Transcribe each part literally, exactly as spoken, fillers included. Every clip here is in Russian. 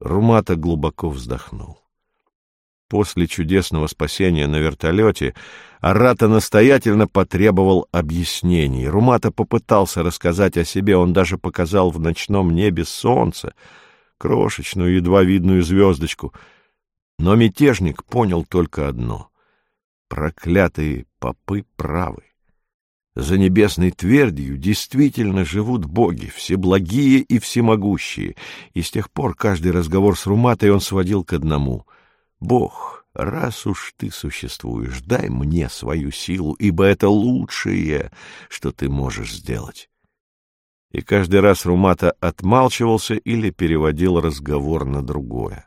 Румата глубоко вздохнул. После чудесного спасения на вертолете Арата настоятельно потребовал объяснений. Румата попытался рассказать о себе, он даже показал в ночном небе солнце, крошечную, едва видную звездочку. Но мятежник понял только одно — проклятые попы правы. За небесной твердью действительно живут боги, всеблагие и всемогущие, и с тех пор каждый разговор с Руматой он сводил к одному — «Бог, раз уж ты существуешь, дай мне свою силу, ибо это лучшее, что ты можешь сделать». И каждый раз Румата отмалчивался или переводил разговор на другое.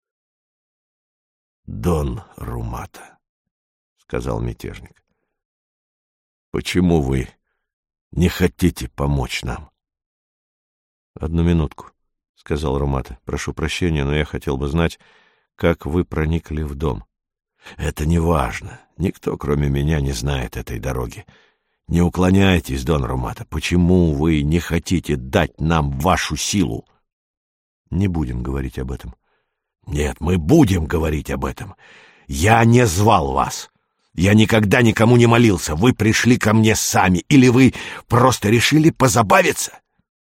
«Дон Румата», — сказал мятежник, — «почему вы не хотите помочь нам?» «Одну минутку», — сказал Румата. «Прошу прощения, но я хотел бы знать, как вы проникли в дом». «Это не важно. Никто, кроме меня, не знает этой дороги. Не уклоняйтесь, Дон Румата. Почему вы не хотите дать нам вашу силу?» «Не будем говорить об этом». «Нет, мы будем говорить об этом. Я не звал вас. Я никогда никому не молился. Вы пришли ко мне сами. Или вы просто решили позабавиться?»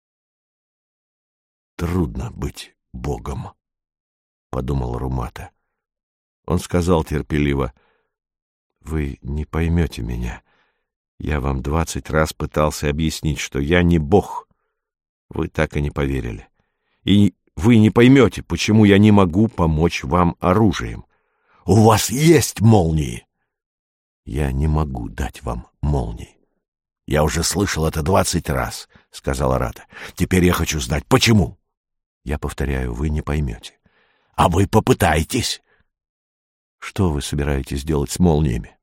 «Трудно быть Богом», — подумал Румата. Он сказал терпеливо: «Вы не поймете меня. Я вам двадцать раз пытался объяснить, что я не Бог. Вы так и не поверили. И вы не поймете, почему я не могу помочь вам оружием. У вас есть молнии!» «Я не могу дать вам молнии». «Я уже слышал это двадцать раз», — сказал Арата. «Теперь я хочу знать, почему». «Я повторяю, вы не поймете». «А вы попытайтесь». «Что вы собираетесь делать с молниями?»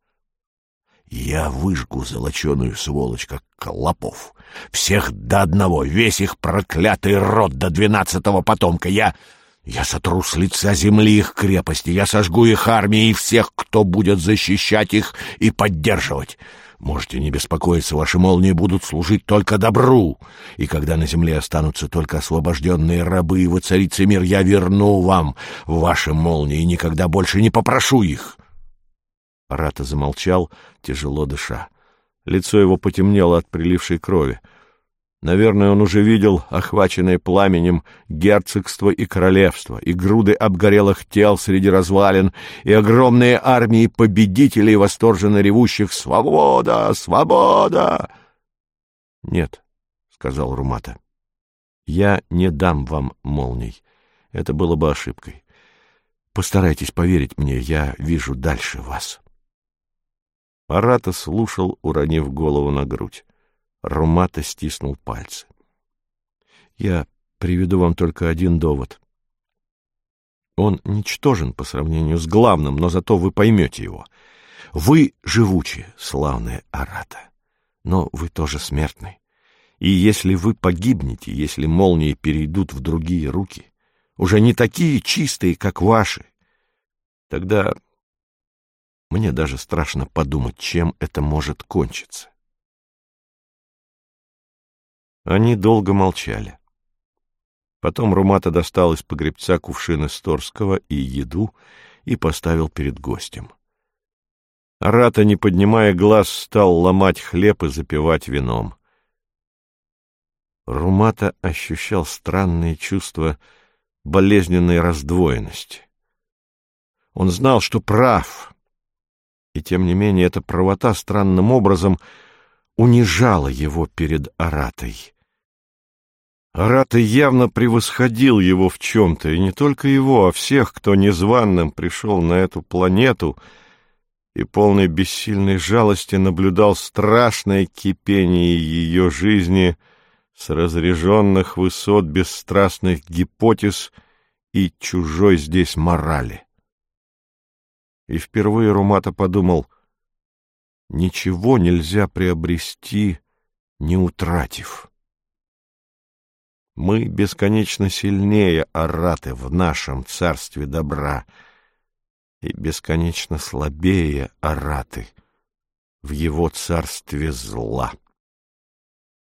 «Я выжгу золоченую сволочь, как клопов. Всех до одного, весь их проклятый род до двенадцатого потомка. Я... я сотру с лица земли их крепости, я сожгу их армии и всех, кто будет защищать их и поддерживать. Можете не беспокоиться, ваши молнии будут служить только добру. И когда на земле останутся только освобожденные рабы и воцарится мир, я верну вам ваши молнии и никогда больше не попрошу их». Арата замолчал, тяжело дыша. Лицо его потемнело от прилившей крови. Наверное, он уже видел охваченное пламенем герцогство и королевство, и груды обгорелых тел среди развалин, и огромные армии победителей, восторженно ревущих «Свобода! Свобода!» «Нет», — сказал Румата, — «я не дам вам молний. Это было бы ошибкой. Постарайтесь поверить мне, я вижу дальше вас». Арата слушал, уронив голову на грудь. Румата стиснул пальцы. «Я приведу вам только один довод. Он ничтожен по сравнению с главным, но зато вы поймете его. Вы живучи, славная Арата, но вы тоже смертны. И если вы погибнете, если молнии перейдут в другие руки, уже не такие чистые, как ваши, тогда мне даже страшно подумать, чем это может кончиться». Они долго молчали. Потом Румата достал из погребца кувшин Исторского и еду и поставил перед гостем. Арата, не поднимая глаз, стал ломать хлеб и запивать вином. Румата ощущал странные чувства болезненной раздвоенности. Он знал, что прав, и тем не менее эта правота странным образом унижала его перед Аратой. Арата явно превосходил его в чем-то, и не только его, а всех, кто незваным пришел на эту планету и полной бессильной жалости наблюдал страшное кипение ее жизни с разреженных высот бесстрастных гипотез и чужой здесь морали. И впервые Румата подумал: ничего нельзя приобрести, не утратив. Мы бесконечно сильнее Араты в нашем царстве добра и бесконечно слабее Араты в его царстве зла.